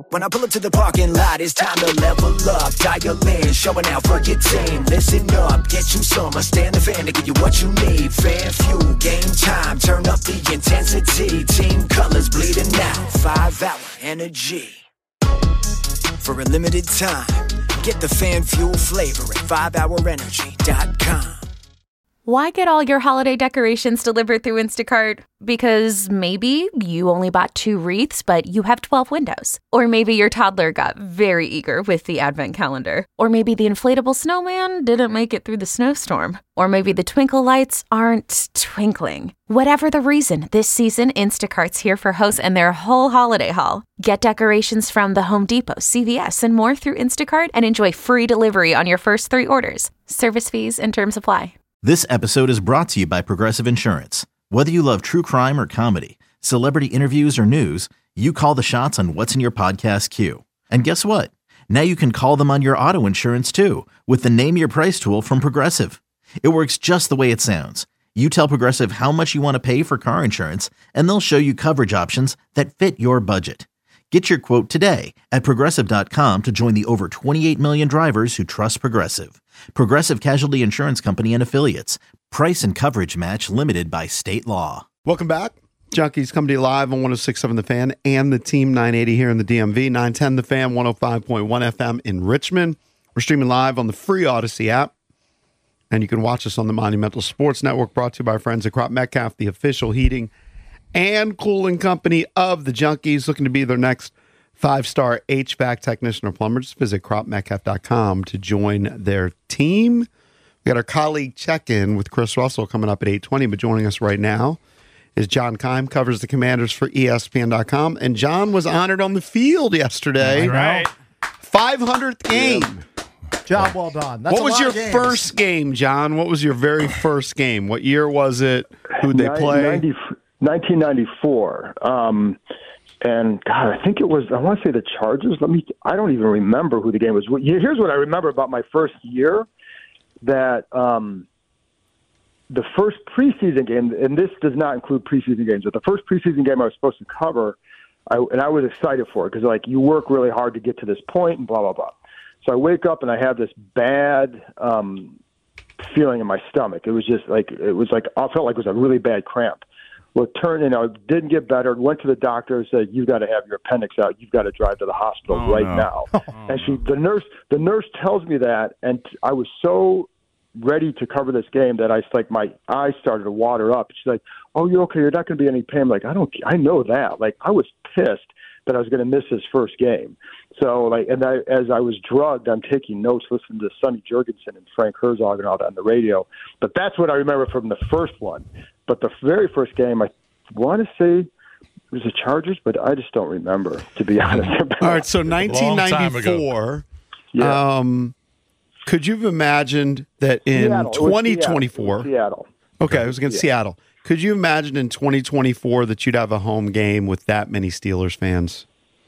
When I pull up to the parking lot, it's time to level up. Dial in, showing out for your team. Listen up, get you some. Stand the fan to give you what you need. Fan fuel, game time, turn up the intensity. Team colors bleeding out, 5-hour energy. For a limited time, get the fan fuel flavor at 5hourenergy.com. Why get all your holiday decorations delivered through Instacart? Because maybe you only bought 2 wreaths, but you have 12 windows. Or maybe your toddler got very eager with the advent calendar. Or maybe the inflatable snowman didn't make it through the snowstorm. Or maybe the twinkle lights aren't twinkling. Whatever the reason, this season, Instacart's here for hosts and their whole holiday haul. Get decorations from the Home Depot, CVS, and more through Instacart and enjoy free delivery on your first 3 orders. Service fees and terms apply. This episode is brought to you by Progressive Insurance. Whether you love true crime or comedy, celebrity interviews or news, you call the shots on what's in your podcast queue. And guess what? Now you can call them on your auto insurance too with the Name Your Price tool from Progressive. It works just the way it sounds. You tell Progressive how much you want to pay for car insurance, and they'll show you coverage options that fit your budget. Get your quote today at Progressive.com to join the over 28 million drivers who trust Progressive. Progressive Casualty Insurance Company and Affiliates. Price and coverage match limited by state law. Welcome back. Junkies come to you live on 106.7 The Fan and the Team 980 here in the DMV. 910 The Fan, 105.1 FM in Richmond. We're streaming live on the free Odyssey app. And you can watch us on the Monumental Sports Network, brought to you by our friends at Crop Metcalf, the official heating and cooling company of the Junkies. Looking to be their next 5-star HVAC technician or plumber. Just visit cropmetcalf.com to join their team. We got our colleague check-in with Chris Russell coming up at 8:20, but joining us right now is John Keim, covers the Commanders for ESPN.com. And John was honored on the field yesterday. Right. 500th game. Job well done. That's what was your first game, John? What was your very first game? What year was it? Who'd they play? 1994. And God, I think it was, I want to say the Chargers. I don't even remember who the game was. Here's what I remember about my first year, that the first preseason game, and this does not include preseason games, but the first preseason game I was supposed to cover, I was excited for it because, like, you work really hard to get to this point and blah, blah, blah. So I wake up and I have this bad feeling in my stomach. It was just like, I felt like it was a really bad cramp. Well, it turned, didn't get better. Went to the doctor and said, "You've got to have your appendix out. You've got to drive to the hospital now." And the nurse tells me that, and I was so ready to cover this game that my eyes started to water up. She's like, "Oh, you're okay. You're not going to be in any pain." I'm like, I know that. Like, I was pissed that I was going to miss his first game. So, as I was drugged, I'm taking notes, listening to Sonny Jurgensen and Frank Herzog and all that on the radio. But that's what I remember from the first one. But the very first game, I want to say it was the Chargers, but I just don't remember, to be honest. All right, so 1994. Yeah. Could you have imagined that in 2024? Seattle. Okay, it was against Seattle. Could you imagine in 2024 that you'd have a home game with that many Steelers fans?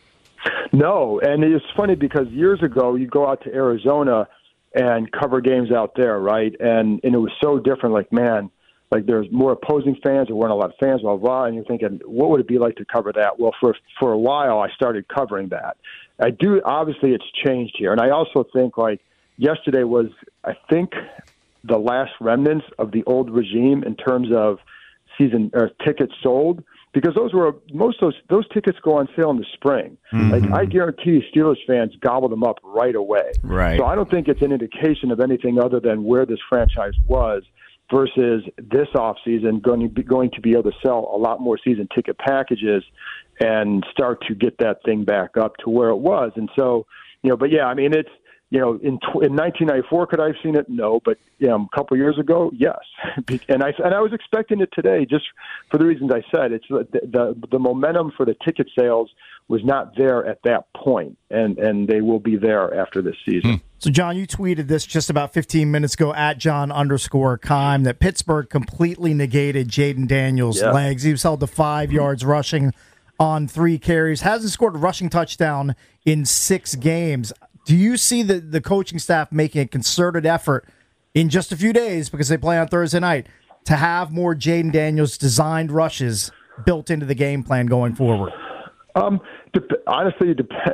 No, and it's funny because years ago you go out to Arizona and cover games out there, right? And it was so different. Like, man, like there's more opposing fans, there weren't a lot of fans, blah, blah, and you're thinking, what would it be like to cover that? Well, for a while I started covering that. Obviously it's changed here. And I also think, like, yesterday was, I think, the last remnants of the old regime in terms of season or tickets sold, because most of those tickets go on sale in the spring. Mm-hmm. Like, I guarantee you Steelers fans gobbled them up right away. Right. So I don't think it's an indication of anything other than where this franchise was versus this offseason going to be able to sell a lot more season ticket packages and start to get that thing back up to where it was. And so, but yeah, I mean, it's, in 1994, could I have seen it? No, but a couple of years ago, yes. And I was expecting it today, just for the reasons I said. It's the momentum for the ticket sales was not there at that point, and they will be there after this season. So, John, you tweeted this just about 15 minutes ago at John_Keim that Pittsburgh completely negated Jaden Daniels' legs. He was held to 5 yards rushing on 3 carries. Hasn't scored a rushing touchdown in 6 games. Do you see the coaching staff making a concerted effort in just a few days, because they play on Thursday night, to have more Jaden Daniels designed rushes built into the game plan going forward? Honestly,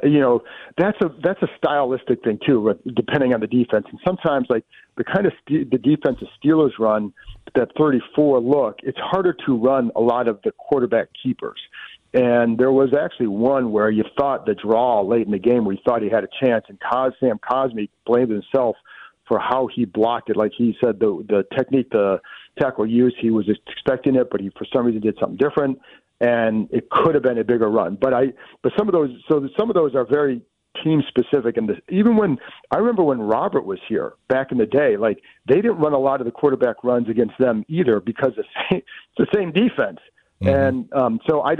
that's a stylistic thing too, depending on the defense. And sometimes, like the kind of the defense the Steelers run, that 34 look, it's harder to run a lot of the quarterback keepers. And there was actually one where you thought the draw late in the game where you thought he had a chance, and Sam Cosmi blamed himself for how he blocked it. Like he said, the technique the tackle used, he was expecting it, but he for some reason did something different, and it could have been a bigger run. But some of those are very team specific. And even when I remember when Robert was here back in the day, like they didn't run a lot of the quarterback runs against them either because it's the same defense. Mm-hmm. And so I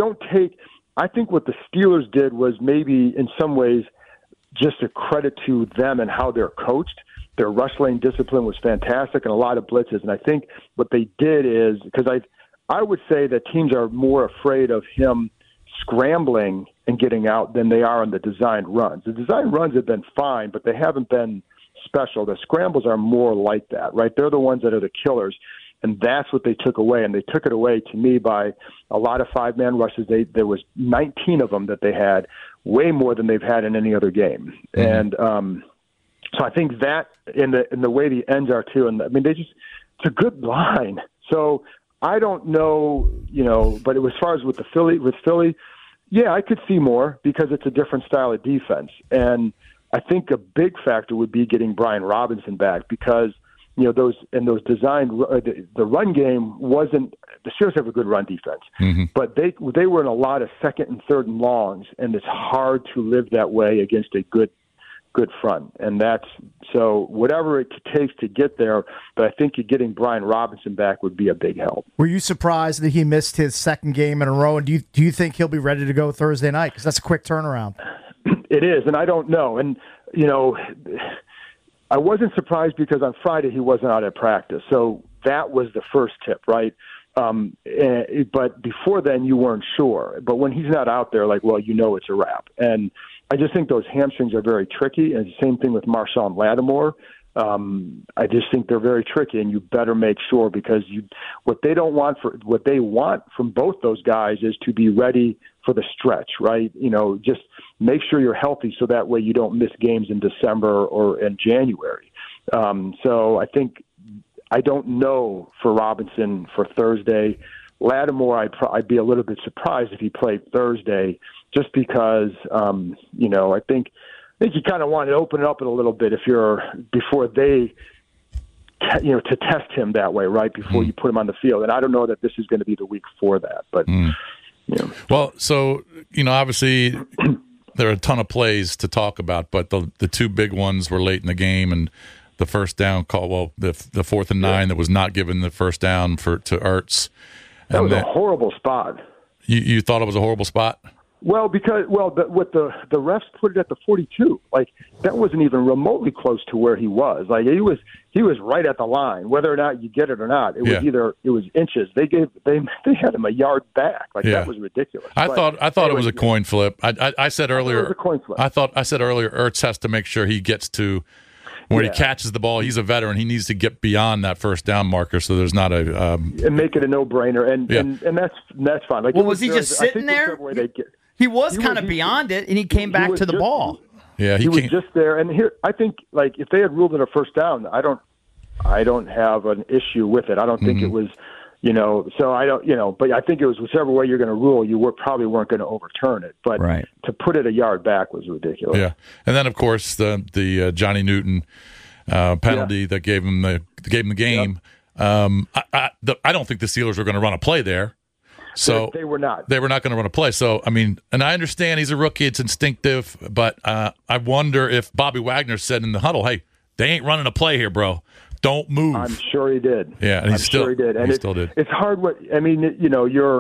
think what the Steelers did was maybe in some ways just a credit to them and how they're coached. Their rush lane discipline was fantastic and a lot of blitzes. And I think what they did is, because I would say that teams are more afraid of him scrambling and getting out than they are on the designed runs. The designed runs have been fine, but they haven't been special. The scrambles are more like that, right? They're the ones that are the killers. And that's what they took away. And they took it away, to me, by a lot of five-man rushes. There was 19 of them that they had, way more than they've had in any other game. Mm-hmm. And so I think that in the way the ends are too, and I mean it's a good line. So I don't know, but as far as with Philly, yeah, I could see more because it's a different style of defense. And I think a big factor would be getting Brian Robinson back because those designed the run game wasn't. The Steelers have a good run defense, mm-hmm. but they were in a lot of second and third and longs, and it's hard to live that way against a good front. And that's so whatever it takes to get there. But I think getting Brian Robinson back would be a big help. Were you surprised that he missed his second game in a row? And do you think he'll be ready to go Thursday night? Because that's a quick turnaround. It is, and I don't know. And I wasn't surprised because on Friday he wasn't out at practice. So that was the first tip, right? But before then you weren't sure. But when he's not out there, it's a wrap. And I just think those hamstrings are very tricky, and the same thing with Marshawn Lattimore. I just think they're very tricky, and you better make sure because what they want from both those guys is to be ready for the stretch, right? Just make sure you're healthy so that way you don't miss games in December or in January. So I don't know for Robinson for Thursday. Lattimore, I'd be a little bit surprised if he played Thursday, just because I think you kind of want to open it up a little bit before they to test him that way, right? Before you put him on the field, and I don't know that this is going to be the week for that, but Well, so obviously there are a ton of plays to talk about, but the two big ones were late in the game and. The first down call, the 4th and 9 that was not given the first down to Ertz. That was a horrible spot. You thought it was a horrible spot? Well, because the refs put it at the 42. Like that wasn't even remotely close to where he was. Like he was right at the line. Whether or not you get it or not, it was inches. They had him a yard back. That was ridiculous. I thought it was a coin flip. I said earlier. It was a coin flip. I said earlier. Ertz has to make sure he gets to. When he catches the ball, he's a veteran. He needs to get beyond that first down marker, so there's not a and make it a no-brainer. And that's fine. Was he just sitting there? He was kind of beyond it, and he came back to the ball. Yeah, he was just there. And here, I think, if they had ruled it a first down, I don't have an issue with it. I don't think it was. So I don't, but I think it was whichever way you're going to rule, you probably weren't going to overturn it. But to put it a yard back was ridiculous. Yeah, and then of course the Johnny Newton penalty that gave him the game. Yep. I don't think the Steelers were going to run a play there. So they were not. They were not going to run a play. So I mean, and I understand he's a rookie; it's instinctive. But I wonder if Bobby Wagner said in the huddle, "Hey, they ain't running a play here, bro. Don't move." I'm sure he did. Yeah, and I'm sure he did. And he still did. It's hard. You're.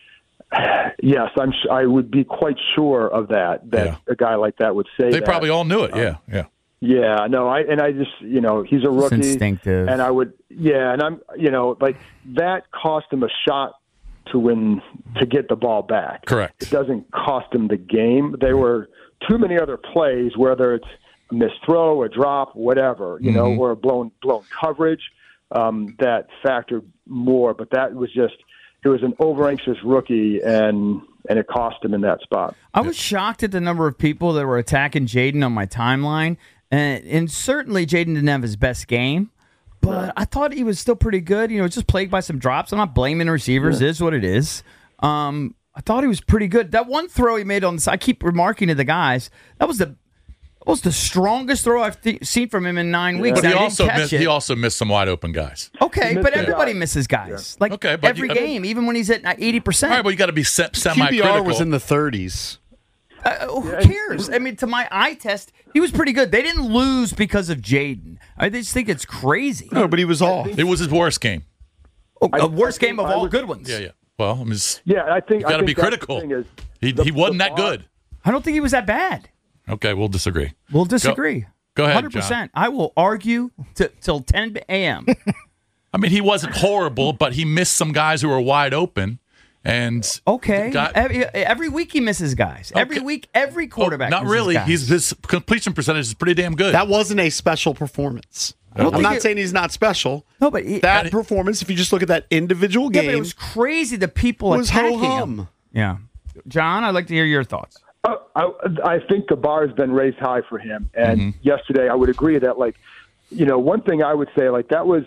Yes, I would be quite sure of that a guy like that would say. They probably all knew it. Yeah. Yeah. No. I just he's a rookie. It's instinctive. And I would. Yeah. And I'm that cost him a shot to win to get the ball back. Correct. It doesn't cost him the game. There were too many other plays, whether it's a missed throw, a drop, whatever, or a blown coverage, that factored more. But that was just, an over-anxious rookie, and it cost him in that spot. I was shocked at the number of people that were attacking Jaden on my timeline, and certainly Jaden didn't have his best game, but I thought he was still pretty good. Just plagued by some drops. I'm not blaming receivers. It is what it is. I thought he was pretty good. That one throw he made on the side, I keep remarking to the guys, that was the strongest throw I've seen from him in 9 weeks. But he also missed some wide open guys. Okay, but everybody misses guys. Yeah. But every game, even when he's at 80%. All right, but you got to be semi-critical. QBR was in the 30s. Who cares? I mean, to my eye test, he was pretty good. They didn't lose because of Jaden. I just think it's crazy. No, but he was off. It was his worst game. Worst game of all the good ones. Yeah. Well, I mean, I think you got to be critical. He wasn't that good. I don't think he was that bad. Okay, we'll disagree. We'll disagree. Go ahead, 100%. John. I will argue till 10 a.m. I mean, he wasn't horrible, but he missed some guys who were wide open. And every week he misses guys. Okay. Every week, every quarterback. Not really. Guys. His completion percentage is pretty damn good. That wasn't a special performance. I'm not saying he's not special. No, but that performance, if you just look at that individual game, but it was crazy. The people was attacking ho-hum. him. Yeah, John, I'd like to hear your thoughts. I think the bar has been raised high for him. And yesterday, I would agree that, one thing I would say, that was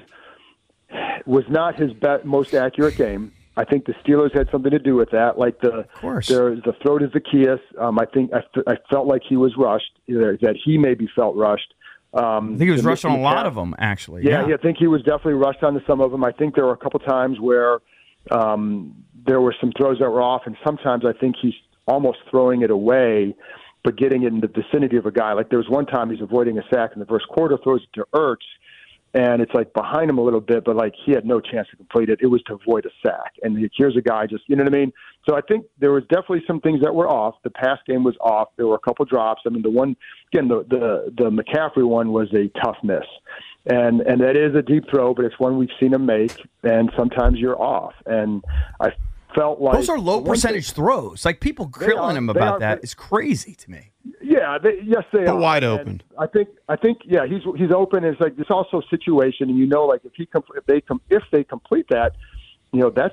not his most accurate game. I think the Steelers had something to do with that. The throw to Zacchaeus. I felt like he was rushed. That he maybe felt rushed. I think he was rushed on a lot of them, actually. Yeah, I think he was definitely rushed onto some of them. I think there were a couple times where there were some throws that were off, and sometimes I think he's almost throwing it away, but getting in the vicinity of a guy. There was one time he's avoiding a sack in the first quarter, throws it to Ertz, and it's behind him a little bit, but he had no chance to complete it. It was to avoid a sack. And here's a guy just, you know what I mean? So I think there was definitely some things that were off. The pass game was off. There were a couple drops. I mean, the one, again, the McCaffrey one was a tough miss. And that is a deep throw, but it's one we've seen him make, and sometimes you're off. And I felt like those are low percentage throws. People grilling him about that is crazy to me. Yeah, yes, they are. Wide open. And I think, yeah, he's open. It's it's also a situation, and if they complete that, that's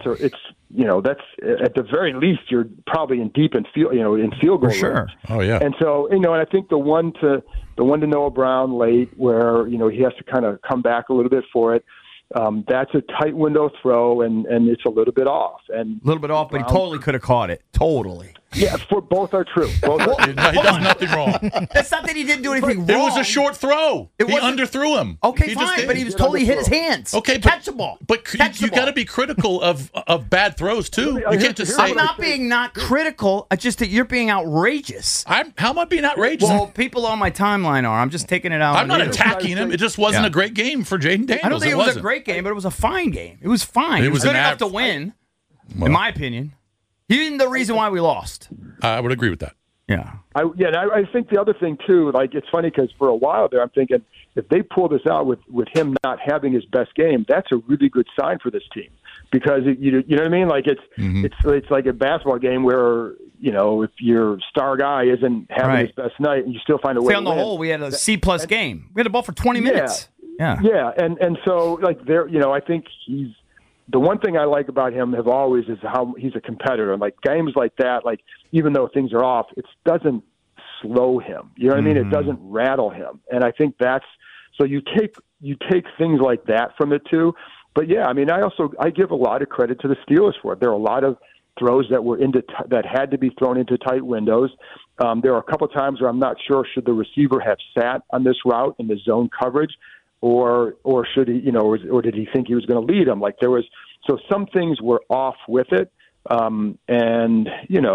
at the very least you're probably in field goal. For sure. range. Oh yeah. And so and I think the one to Noah Brown late where he has to kind of come back a little bit for it. That's a tight window throw, and it's a little bit off. And a little bit off, but he totally could have caught it. Totally. Yeah, both are true. Both are true. No, he does nothing wrong. That's not that he didn't do anything wrong. It was a short throw. He underthrew him. Okay, fine, but he was totally hit his hands. Okay, catch the ball. But you got to be critical of bad throws too. You can't just say I'm not being not critical. It's just that you're being outrageous. How am I being outrageous? Well, people on my timeline are. I'm just taking it out. I'm not attacking him. It just wasn't a great game for Jaden Daniels. I don't think it was a great game, but it was a fine game. It was fine. It was good enough to win, in my opinion. He isn't the reason why we lost. I would agree with that. Yeah. I think the other thing, too, it's funny because for a while there I'm thinking if they pull this out with him not having his best game, that's a really good sign for this team. Because, you know what I mean? It's like a basketball game where, if your star guy isn't having his best night and you still find a way to win. On the whole, we had a C-plus game. We had the ball for 20 minutes. Yeah. Yeah, and so, I think he's – the one thing I like about him have always is how he's a competitor. Games like that, even though things are off, it doesn't slow him. You know what I mean? It doesn't rattle him. And I think that's so you take things like that from it too. But yeah, I mean, I give a lot of credit to the Steelers for it. There are a lot of throws that were that had to be thrown into tight windows. There are a couple of times where I'm not sure should the receiver have sat on this route in the zone coverage. Or should he, or did he think he was going to lead him? So some things were off with it, and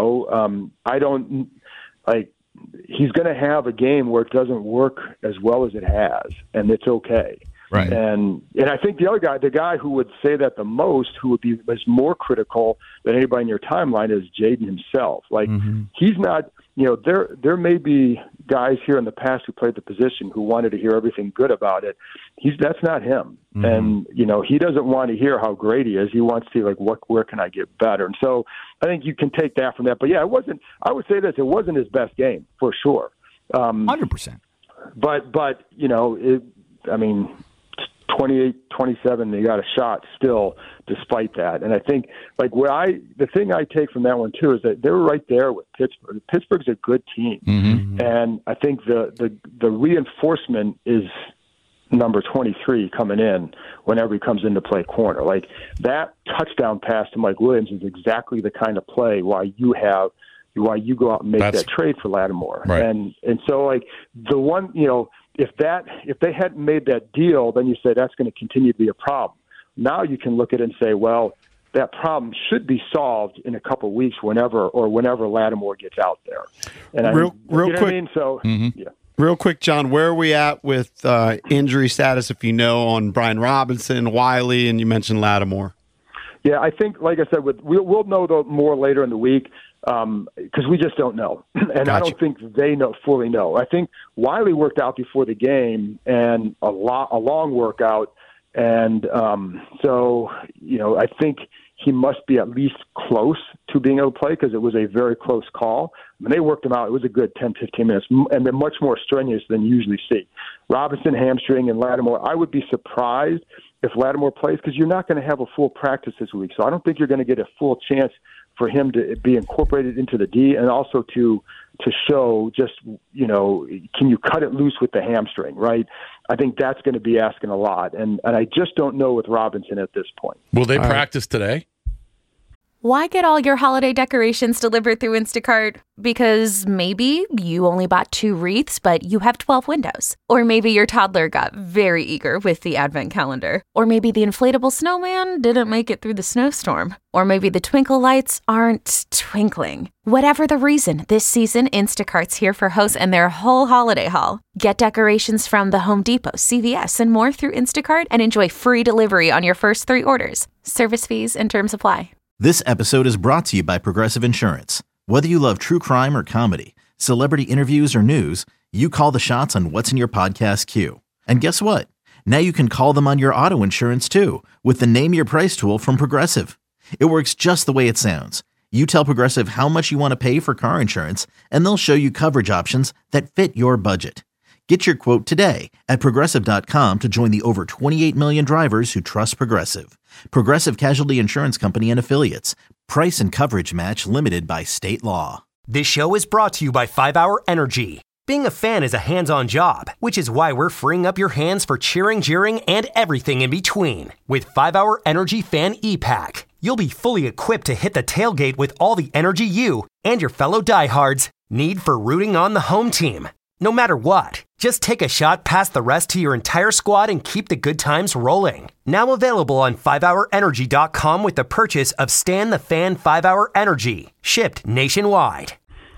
I don't he's going to have a game where it doesn't work as well as it has, and it's okay. Right. And I think the guy who would say that the most, who would be was more critical than anybody in your timeline, is Jaden himself. He's not. There may be guys here in the past who played the position who wanted to hear everything good about it. That's not him. Mm-hmm. And, he doesn't want to hear how great he is. He wants to see, where can I get better? And so I think you can take that from that. But, yeah, I would say this, it wasn't his best game, for sure. 100%. But 28-27, they got a shot still despite that. And I think, like, the thing I take from that one, too, is that they were right there with Pittsburgh. Pittsburgh's a good team. Mm-hmm. And I think the reinforcement is number 23 coming in whenever he comes in to play corner. Like, that touchdown pass to Mike Williams is exactly the kind of play why you go out and make that trade for Lattimore. Right. And so, like, the one, if they hadn't made that deal, then you say that's going to continue to be a problem. Now you can look at it and say, well, that problem should be solved in a couple of weeks whenever Lattimore gets out there. And real quick. What I mean? So, yeah. Real quick, John, where are we at with injury status, if you know, on Brian Robinson, Wiley, and you mentioned Lattimore? Yeah, I think, like I said, we'll know more later in the week because we just don't know. And Gotcha. I don't think they fully know. I think Wiley worked out before the game and a long workout. And so, I think he must be at least close to being able to play because it was a very close call. When they worked him out, it was a good 10, 15 minutes, and they're much more strenuous than you usually see. Robinson, hamstring, and Lattimore, I would be surprised if Lattimore plays because you're not going to have a full practice this week. So I don't think you're going to get a full chance for him to be incorporated into the D and also to show just, can you cut it loose with the hamstring, right? I think that's going to be asking a lot. And I just don't know with Robinson at this point. Will they practice today? Why get all your holiday decorations delivered through Instacart? Because maybe you only bought 2 wreaths, but you have 12 windows. Or maybe your toddler got very eager with the advent calendar. Or maybe the inflatable snowman didn't make it through the snowstorm. Or maybe the twinkle lights aren't twinkling. Whatever the reason, this season, Instacart's here for hosts and their whole holiday haul. Get decorations from the Home Depot, CVS, and more through Instacart and enjoy free delivery on your first 3 orders. Service fees and terms apply. This episode is brought to you by Progressive Insurance. Whether you love true crime or comedy, celebrity interviews or news, you call the shots on what's in your podcast queue. And guess what? Now you can call them on your auto insurance too with the Name Your Price tool from Progressive. It works just the way it sounds. You tell Progressive how much you want to pay for car insurance, and they'll show you coverage options that fit your budget. Get your quote today at Progressive.com to join the over 28 million drivers who trust Progressive. Progressive Casualty Insurance Company and Affiliates. Price and coverage match limited by state law. This show is brought to you by 5 Hour Energy. Being a fan is a hands-on job, which is why we're freeing up your hands for cheering, jeering, and everything in between. With 5 Hour Energy Fan E-Pack, you'll be fully equipped to hit the tailgate with all the energy you and your fellow diehards need for rooting on the home team. No matter what, just take a shot past the rest to your entire squad and keep the good times rolling. Now available on 5hourenergy.com with the purchase of Stan the Fan 5 Hour Energy, shipped nationwide.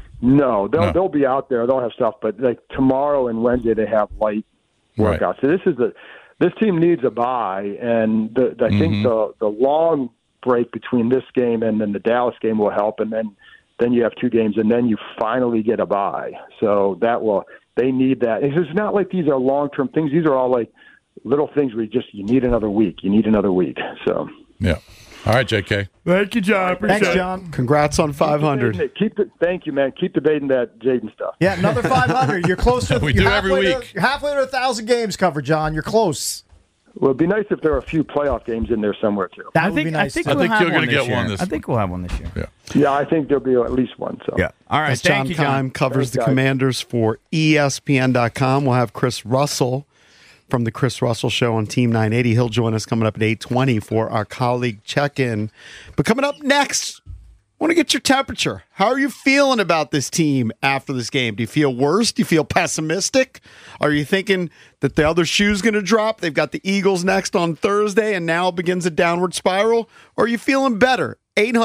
No, they'll be out there. They'll have stuff, but like tomorrow and Wednesday they have light workouts. Right. So this team needs a bye, and I think the long break between this game and then the Dallas game will help, and then you have 2 games, and then you finally get a bye. So they need that. It's not like these are long-term things. These are all like little things where you need another week. You need another week. So yeah. All right, JK. Thank you, John. Thanks, John. Congrats on 500. Thank you, man. Keep debating that Jaden stuff. Yeah, another 500. You're close to. We do every week. You're halfway to 1,000 games covered, John. You're close. Well, it'd be nice if there were a few playoff games in there somewhere too. That would be nice. I think you're going to get one this. I think we'll have one this year. Yeah, I think there'll be at least one. So yeah. All right. Thank you, John. Covers the Commanders for ESPN.com. We'll have Chris Russell from the Chris Russell Show on Team 980. He'll join us coming up at 8:20 for our colleague check-in. But coming up next, I want to get your temperature. How are you feeling about this team after this game? Do you feel worse? Do you feel pessimistic? Are you thinking that the other shoe's going to drop? They've got the Eagles next on Thursday, and now begins a downward spiral? Or are you feeling better?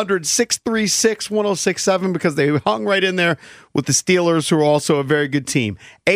800-636-1067 because they hung right in there with the Steelers, who are also a very good team.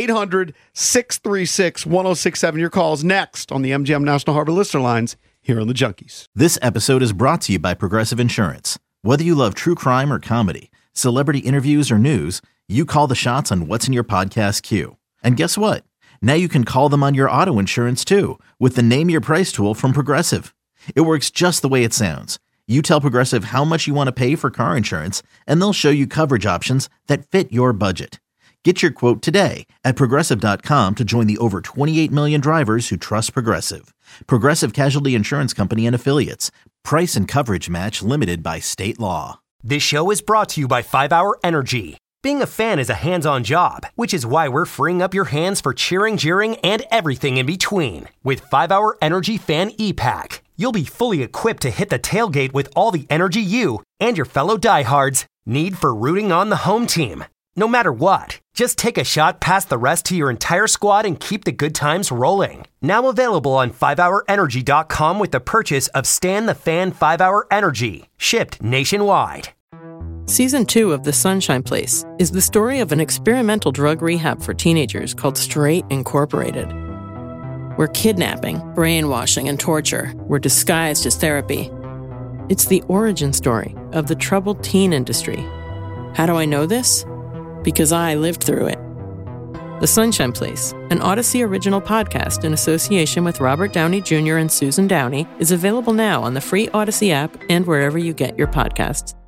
800-636-1067. Your calls next on the MGM National Harbor Listener Lines here on the Junkies. This episode is brought to you by Progressive Insurance. Whether you love true crime or comedy, celebrity interviews or news, you call the shots on what's in your podcast queue. And guess what? Now you can call them on your auto insurance too with the Name Your Price tool from Progressive. It works just the way it sounds. You tell Progressive how much you want to pay for car insurance, and they'll show you coverage options that fit your budget. Get your quote today at Progressive.com to join the over 28 million drivers who trust Progressive. Progressive Casualty Insurance Company and Affiliates. Price and coverage match limited by state law. This show is brought to you by 5 Hour Energy. Being a fan is a hands-on job, which is why we're freeing up your hands for cheering, jeering, and everything in between. With 5 Hour Energy Fan E-Pack, you'll be fully equipped to hit the tailgate with all the energy you and your fellow diehards need for rooting on the home team. No matter what, just take a shot past the rest to your entire squad and keep the good times rolling. Now available on 5hourenergy.com with the purchase of Stan the Fan 5 Hour Energy, shipped nationwide. Season 2 of The Sunshine Place is the story of an experimental drug rehab for teenagers called Straight Incorporated, where kidnapping, brainwashing, and torture were disguised as therapy. It's the origin story of the troubled teen industry. How do I know this? Because I lived through it. The Sunshine Place, an Odyssey original podcast in association with Robert Downey Jr. and Susan Downey, is available now on the free Odyssey app and wherever you get your podcasts.